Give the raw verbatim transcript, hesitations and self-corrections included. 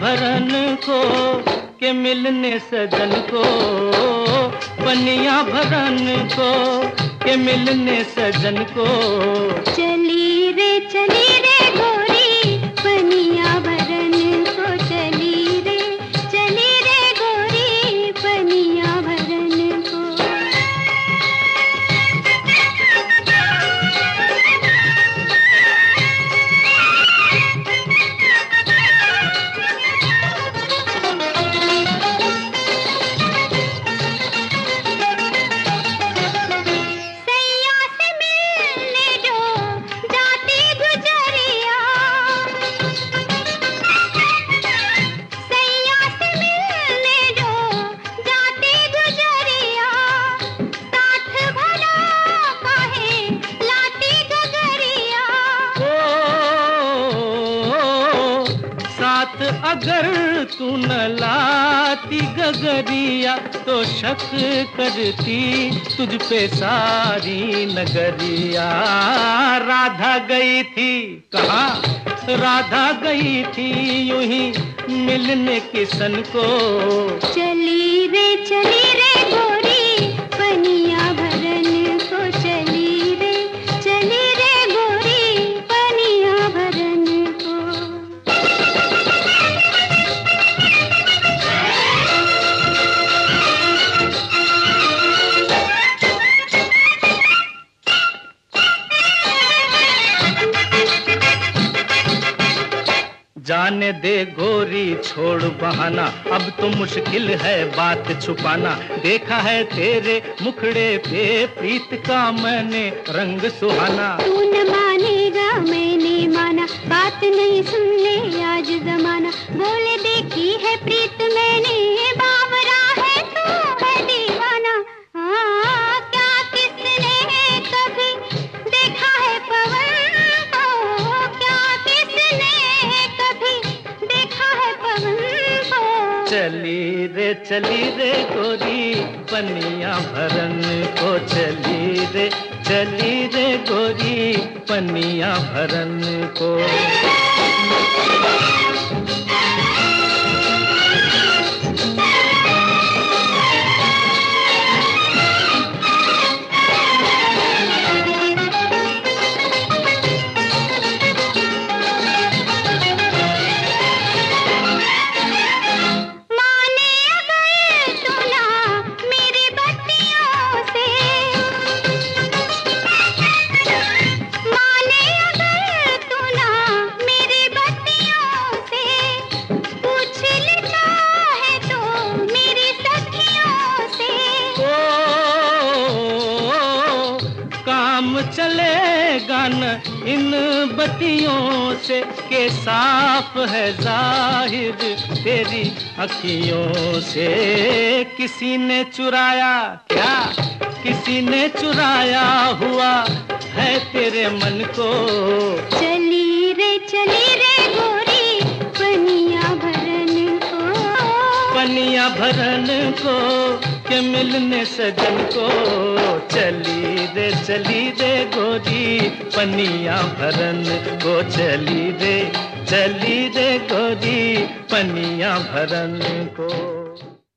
भरन को के मिलने सजन को, पनिया भरन को के मिलने सजन को। चली रे चली रे गोरी पनिया भरन को, चली रे चली रे गोरी पनिया भरन को। अगर तू न लाती गगरिया तो शक करती तुझ पे सारी नगरिया। राधा गई थी कहाँ, राधा गई थी यूं ही मिलने किसन को। चली रे चली रे गोरी पनिया भरन को, चली रे चली रे गोरी पनिया भरन को। जाने दे गोरी छोड़ बहाना, अब तो मुश्किल है बात छुपाना। देखा है तेरे मुखड़े पे प्रीत का मैंने रंग सुहाना। तू न मानेगा मैंने माना, बात नहीं सुन ले आज जमाना। बोले देखी है प्रीत मैंने, बावरा है तू है दीवाना। हाँ क्या किसने कभी देखा है पवन को, क्या किसने कभी देखा है पवन को। चली रे चली रे गोरी पनिया भरन को, चली रे चली रे गोरी पनिया भरन को। काम चलेगा न इन बत्तियों से, के साफ है जाहिर तेरी अखियों से। किसी ने चुराया क्या, किसी ने चुराया हुआ है तेरे मन को। चली रे चली रे गोरी पनिया भरन को, पनिया भरन को के मिलने सजन को। चली रे चली रे गोरी पनिया भरन को, चली रे चली रे गोरी पनिया भरन को।